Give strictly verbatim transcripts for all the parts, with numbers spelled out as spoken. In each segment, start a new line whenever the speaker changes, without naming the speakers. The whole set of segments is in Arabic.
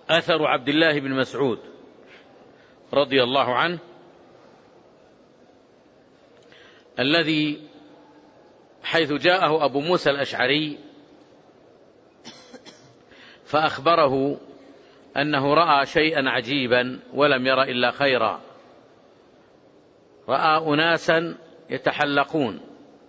أثر عبد الله بن مسعود رضي الله عنه الذي حيث جاءه أبو موسى الأشعري فأخبره أنه رأى شيئا عجيبا ولم ير إلا خيرا. رأى أناسا يتحلقون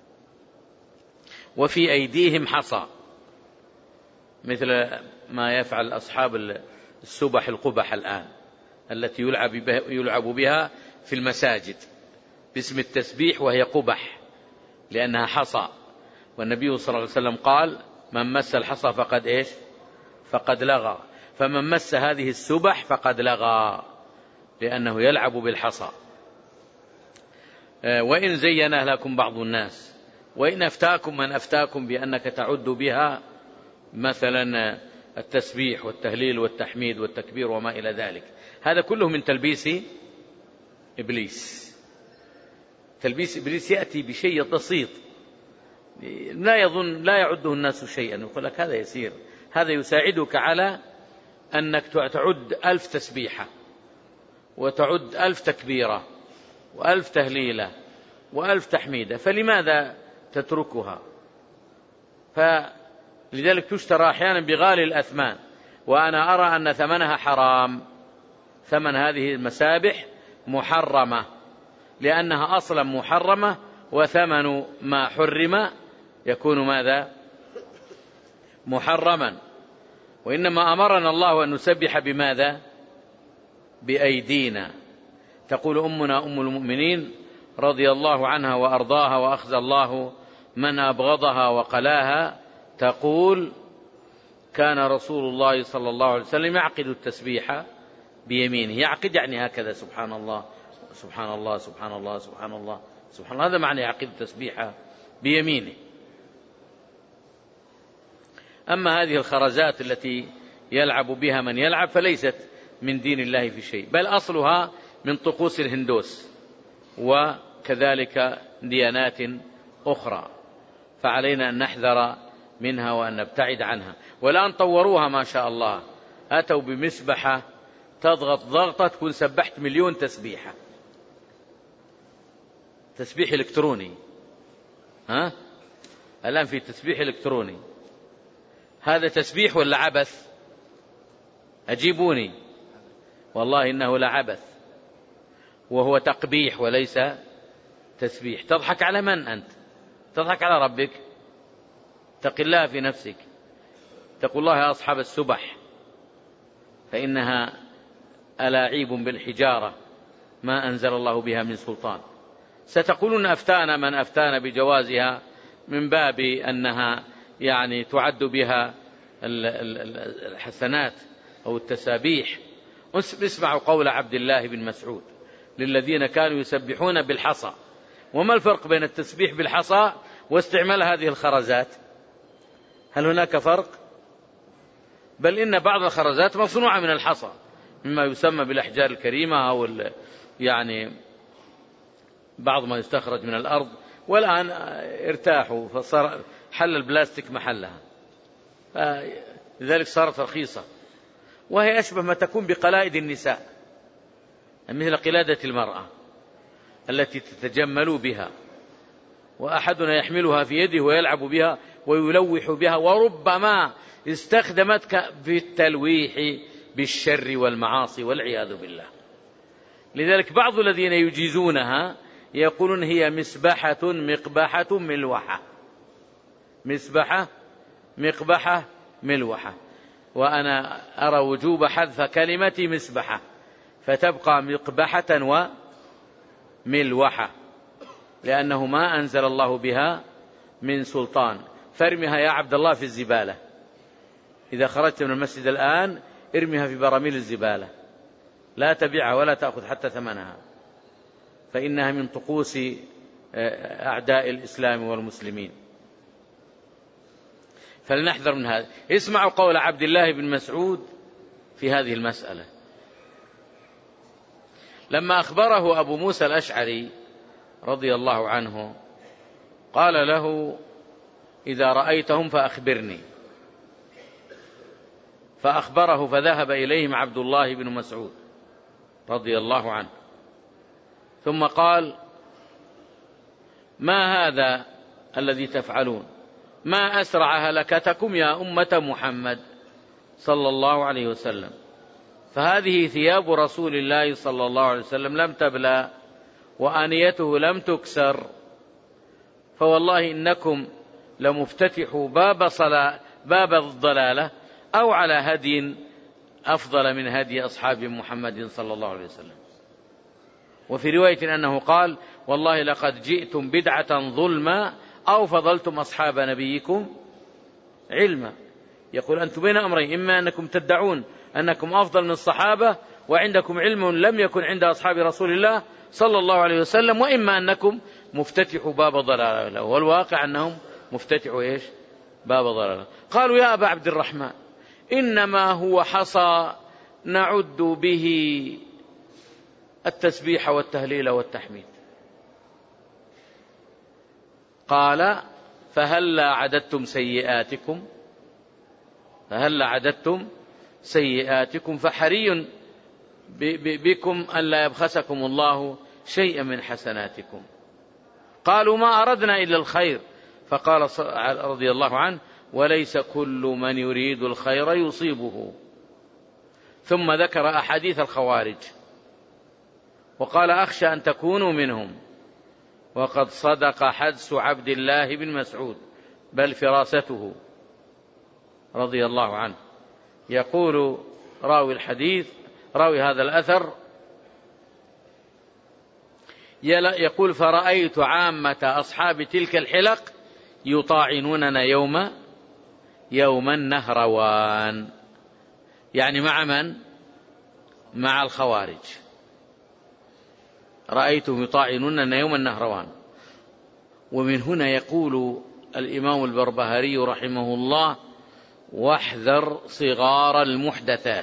وفي أيديهم حصى مثل ما يفعل أصحاب السبح القبح الآن التي يلعب بها, يلعب بها في المساجد باسم التسبيح، وهي قبح لأنها حصى. والنبي صلى الله عليه وسلم قال: من مس الحصى فقد إيش؟ فقد لغى. فمن مس هذه السبح فقد لغى، لأنه يلعب بالحصى. وإن زينه لكم بعض الناس، وإن أفتاكم من أفتاكم بأنك تعد بها مثلا التسبيح والتهليل والتحميد والتكبير وما إلى ذلك، هذا كله من تلبيس إبليس. تلبيس إبليس يأتي بشيء بسيط لا يظن لا يعده الناس شيئا، يقول لك هذا يسير، هذا يساعدك على أنك تعد ألف تسبيحة وتعد ألف تكبيرة وألف تهليلة وألف تحميدة، فلماذا تتركها؟ فلذلك تشترى أحيانا بغالي الأثمان، وأنا أرى أن ثمنها حرام. ثمن هذه المسابح محرمة لأنها أصلا محرمة، وثمن ما حرم يكون ماذا؟ محرما. وإنما أمرنا الله أن نسبح بماذا؟ بأيدينا. تقول أمنا أم المؤمنين رضي الله عنها وأرضاها وأخزى الله من أبغضها وقلاها، تقول: كان رسول الله صلى الله عليه وسلم يعقد التسبيح بيمينه. يعقد يعني هكذا: سبحان الله سبحان الله سبحان الله سبحان الله سبحان الله، هذا معنى يعقد التسبيح بيمينه. أما هذه الخرزات التي يلعب بها من يلعب فليست من دين الله في شيء، بل أصلها من طقوس الهندوس وكذلك ديانات أخرى، فعلينا أن نحذر منها وأن نبتعد عنها. والآن طوروها ما شاء الله، أتوا بمسبحة تضغط ضغطة تكون سبحت مليون تسبيحة، تسبيح إلكتروني. ها؟ الآن في تسبيح إلكتروني، هذا تسبيح ولا عبث؟ أجيبوني، والله إنه لعبث، وهو تقبيح وليس تسبيح. تضحك على من أنت؟ تضحك على ربك. اتق الله في نفسك. اتقوا الله يا أصحاب السبح، فإنها ألاعيب بالحجارة ما أنزل الله بها من سلطان. ستقولون أفتانا من أفتانا بجوازها من باب أنها يعني تعد بها الحسنات أو التسابيح. اسمعوا قول عبد الله بن مسعود للذين كانوا يسبحون بالحصى. وما الفرق بين التسبيح بالحصى واستعمال هذه الخرزات؟ هل هناك فرق؟ بل إن بعض الخرزات مصنوعة من الحصى مما يسمى بالأحجار الكريمة، أو يعني بعض ما يستخرج من الأرض، والآن ارتاحوا فصار حل البلاستيك محلها، لذلك صارت رخيصة، وهي أشبه ما تكون بقلائد النساء، مثل قلادة المرأة التي تتجمل بها، وأحدنا يحملها في يده ويلعب بها ويلوح بها، وربما استخدمتك في التلويح بالشر والمعاصي والعياذ بالله. لذلك بعض الذين يجيزونها يقولون هي مسبحة مقبحة ملوحة، مسبحة مقبحة ملوحة، وأنا أرى وجوب حذف كلمة مسبحة فتبقى مقبحة وملوحة، لأنه ما أنزل الله بها من سلطان. فارمها يا عبد الله في الزبالة، إذا خرجت من المسجد الآن ارمها في براميل الزبالة، لا تبيعها ولا تأخذ حتى ثمنها، فإنها من طقوس أعداء الإسلام والمسلمين. فلنحذر من هذا. اسمعوا قول عبد الله بن مسعود في هذه المسألة لما أخبره أبو موسى الأشعري رضي الله عنه، قال له: إذا رأيتهم فأخبرني. فأخبره، فذهب إليهم عبد الله بن مسعود رضي الله عنه، ثم قال: ما هذا الذي تفعلون؟ ما أسرع هلكتكم يا أمة محمد صلى الله عليه وسلم، فهذه ثياب رسول الله صلى الله عليه وسلم لم تبلى وآنيته لم تكسر، فوالله إنكم لمفتتحوا باب صلاة باب الضلالة أو على هدي أفضل من هدي أصحاب محمد صلى الله عليه وسلم. وفي رواية أنه قال: والله لقد جئتم بدعة ظلما أو فضلتم أصحاب نبيكم علما. يقول أنتم بين أمرين: إما أنكم تدعون أنكم أفضل من الصحابة وعندكم علم لم يكن عند أصحاب رسول الله صلى الله عليه وسلم، وإما أنكم مفتتحوا باب ضلالة، والواقع أنهم مفتتحوا إيش؟ باب ضلالة. قالوا: يا أبا عبد الرحمن، إنما هو حصى نعد به التسبيح والتهليل والتحميد. قال: فهلا عددتم سيئاتكم فهلا عددتم سيئاتكم فحري بكم ألا يبخسكم الله شيئا من حسناتكم. قالوا: ما أردنا إلا الخير. فقال رضي الله عنه: وليس كل من يريد الخير يصيبه. ثم ذكر أحاديث الخوارج وقال: أخشى أن تكونوا منهم، وقد صدق حدس عبد الله بن مسعود بل فراسته رضي الله عنه. يقول راوي الحديث راوي هذا الأثر يقول: فرأيت عامة أصحاب تلك الحلق يطاعنوننا يوم يوم النهروان، يعني مع من؟ مع الخوارج. رأيتهم يطاعنوننا يوم النهروان. ومن هنا يقول الإمام البربهاري رحمه الله: واحذر صغار المحدثات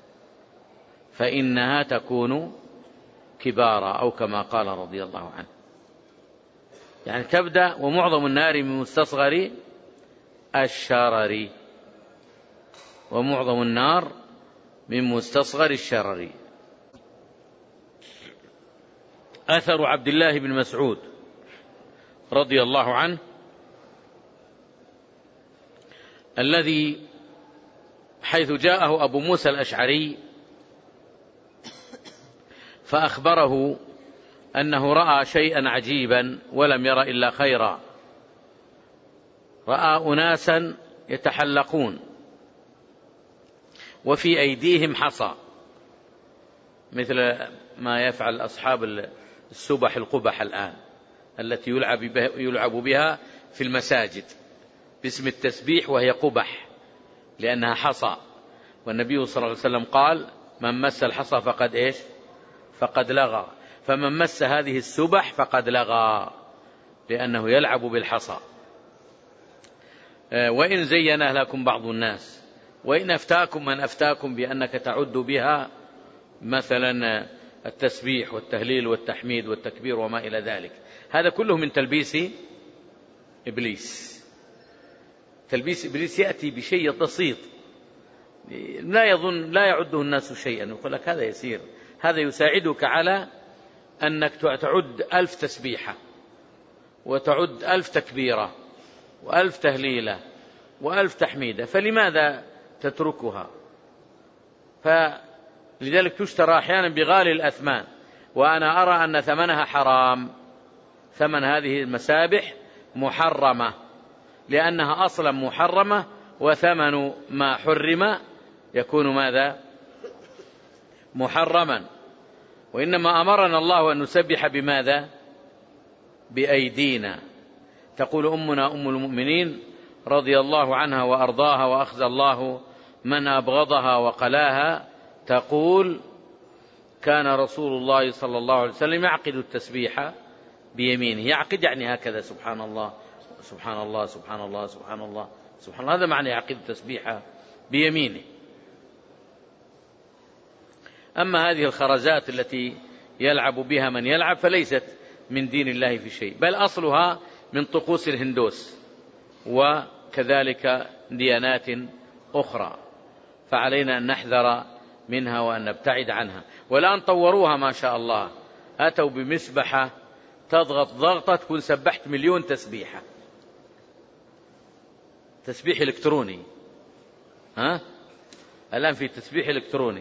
فإنها تكون كبارا، أو كما قال رضي الله عنه. يعني تبدأ: ومعظم النار من مستصغر الشرر، ومعظم النار من مستصغر الشرر. أثر عبد الله بن مسعود رضي الله عنه الذي حيث جاءه أبو موسى الأشعري فأخبره أنه رأى شيئا عجيبا ولم ير إلا خيرا. رأى أناسا يتحلقون وفي أيديهم حصى، مثل ما يفعل أصحاب السبح القبح الآن التي يلعب بها, يلعب بها في المساجد باسم التسبيح، وهي قبح لأنها حصى. والنبي صلى الله عليه وسلم قال: من مس الحصى فقد إيش؟ فقد لغى. فمن مس هذه السبح فقد لغى، لأنه يلعب بالحصى. وإن زينها لكم بعض الناس، وإن أفتاكم من أفتاكم بأنك تعد بها مثلا التسبيح والتهليل والتحميد والتكبير وما إلى ذلك، هذا كله من تلبيس إبليس. تلبيس إبليس يأتي بشيء بسيط لا يظن لا يعده الناس شيئا، يقول لك هذا يسير، هذا يساعدك على أنك تعد ألف تسبيحة وتعد ألف تكبيرة وألف تهليلة وألف تحميدة، فلماذا تتركها؟ فلذلك تشترى أحيانا بغالي الأثمان، وأنا أرى أن ثمنها حرام. ثمن هذه المسابح محرمة، لأنها أصلا محرمة، وثمن ما حرم يكون ماذا؟ محرما. وإنما أمرنا الله أن نسبح بماذا؟ بأيدينا. تقول أمنا أم المؤمنين رضي الله عنها وأرضاها وأخزى الله من أبغضها وقلاها، تقول: كان رسول الله صلى الله عليه وسلم يعقد التسبيح بيمينه. يعقد يعني هكذا: سبحان الله سبحان الله سبحان الله سبحان الله سبحان الله، هذا معنى يعقد التسبيح بيمينه. أما هذه الخرزات التي يلعب بها من يلعب فليست من دين الله في شيء، بل أصلها من طقوس الهندوس وكذلك ديانات أخرى. فعلينا أن نحذر منها وأن نبتعد عنها. والآن طوروها ما شاء الله، أتوا بمسبحة تضغط ضغطة تكون سبحت مليون تسبيحة، تسبيح إلكتروني. ها؟ الآن في تسبيح إلكتروني،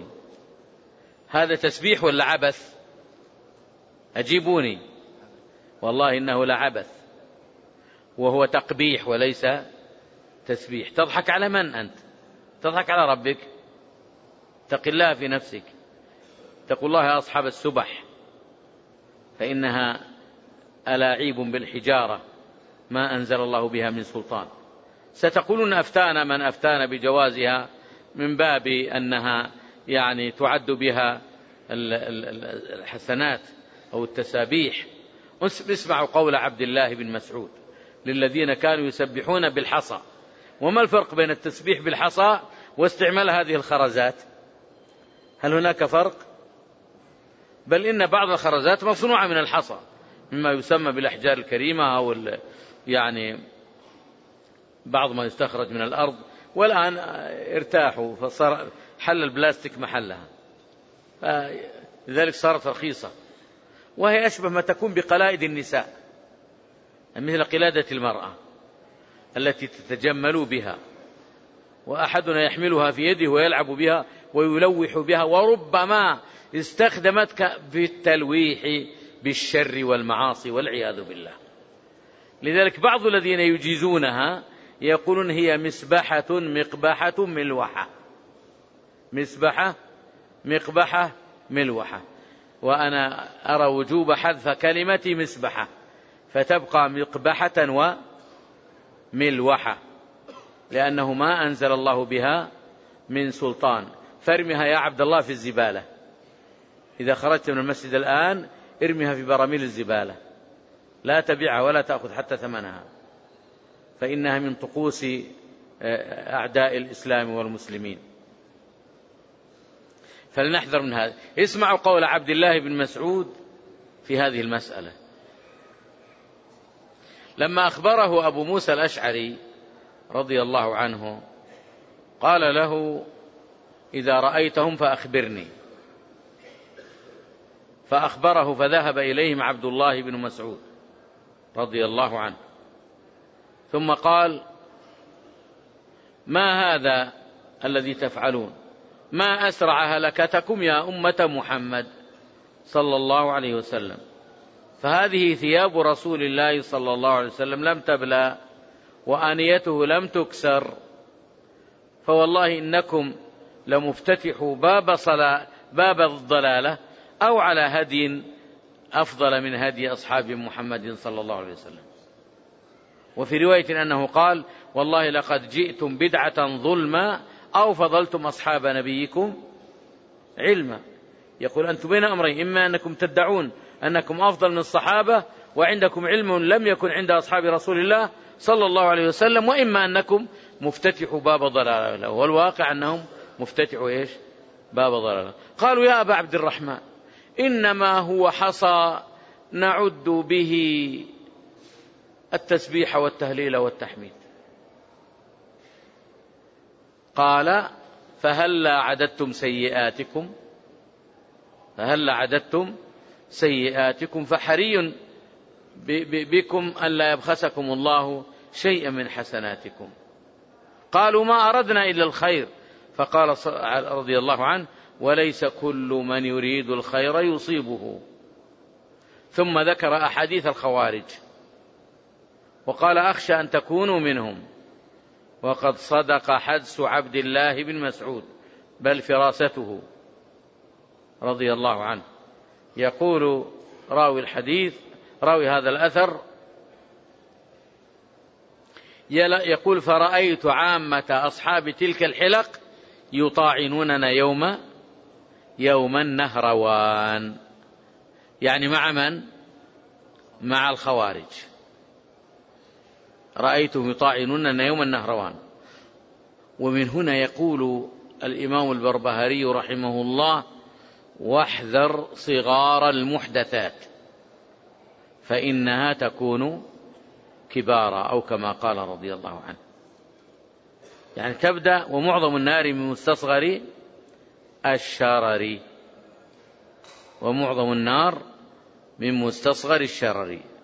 هذا تسبيح ولا عبث؟ أجيبوني، والله إنه لعبث، وهو تقبيح وليس تسبيح. تضحك على من أنت؟ تضحك على ربك؟ اتق الله في نفسك. اتقوا الله يا أصحاب السبح، فإنها ألاعيب بالحجارة ما أنزل الله بها من سلطان. ستقولون أفتانا من أفتانا بجوازها من باب أنها يعني تعد بها الحسنات أو التسابيح. اسمعوا قول عبد الله بن مسعود للذين كانوا يسبحون بالحصى. وما الفرق بين التسبيح بالحصى واستعمال هذه الخرزات؟ هل هناك فرق؟ بل إن بعض الخرزات مصنوعة من الحصى مما يسمى بالأحجار الكريمة أو يعني بعض ما يستخرج من الأرض، والآن ارتاحوا فصار حل البلاستيك محلها، لذلك صارت رخيصة، وهي أشبه ما تكون بقلائد النساء، مثل قلادة المرأة التي تتجمل بها، وأحدنا يحملها في يده ويلعب بها ويلوح بها، وربما استخدمت في التلويح بالشر والمعاصي والعياذ بالله. لذلك بعض الذين يجيزونها يقولون هي مسبحة مقبحة ملوحة، مسبحة مقبحة ملوحة، وأنا أرى وجوب حذف كلمة مسبحة فتبقى مقبحة وملوحة، لأنه ما أنزل الله بها من سلطان. فارمها يا عبد الله في الزبالة، إذا خرجت من المسجد الآن ارمها في براميل الزبالة، لا تبيعها ولا تأخذ حتى ثمنها، فإنها من طقوس أعداء الإسلام والمسلمين. فلنحذر من هذا. اسمعوا قول عبد الله بن مسعود في هذه المسألة لما أخبره أبو موسى الأشعري رضي الله عنه، قال له: إذا رأيتهم فأخبرني. فأخبره، فذهب إليهم عبد الله بن مسعود رضي الله عنه، ثم قال: ما هذا الذي تفعلون؟ ما أسرع هلكتكم يا أمة محمد صلى الله عليه وسلم، فهذه ثياب رسول الله صلى الله عليه وسلم لم تبلى وآنيته لم تكسر، فوالله إنكم لمفتتحوا باب صلاة باب الضلالة أو على هدي أفضل من هدي أصحاب محمد صلى الله عليه وسلم. وفي رواية أنه قال: والله لقد جئتم بدعة ظلما أو فضلتم أصحاب نبيكم علما. يقول أنتم بين أمرين، إما أنكم تدعون أنكم أفضل من الصحابة وعندكم علم لم يكن عند أصحاب رسول الله صلى الله عليه وسلم، وإما أنكم مفتتحوا باب ضلالة، والواقع أنهم مفتتحوا إيش؟ باب ضلالة. قالوا: يا أبا عبد الرحمن، إنما هو حصى نعد به التسبيح والتهليل والتحميد. قال: فهلا عددتم سيئاتكم فهلا عددتم سيئاتكم فحري بكم ألا يبخسكم الله شيئا من حسناتكم. قالوا: ما أردنا إلا الخير. فقال رضي الله عنه: وليس كل من يريد الخير يصيبه. ثم ذكر أحاديث الخوارج وقال: أخشى أن تكونوا منهم، وقد صدق حدس عبد الله بن مسعود بل فراسته رضي الله عنه. يقول راوي الحديث راوي هذا الأثر يقول: فرأيت عامة أصحاب تلك الحلق يطاعنوننا يوم يوم النهروان، يعني مع من؟ مع الخوارج. رأيتهم يطاعنوننا يوم النهروان. ومن هنا يقول الإمام البربهاري رحمه الله: واحذر صغار المحدثات فإنها تكون كبارا، أو كما قال رضي الله عنه. يعني تبدأ ومعظم النار من مستصغر الشرر، ومعظم النار من مستصغر الشرر.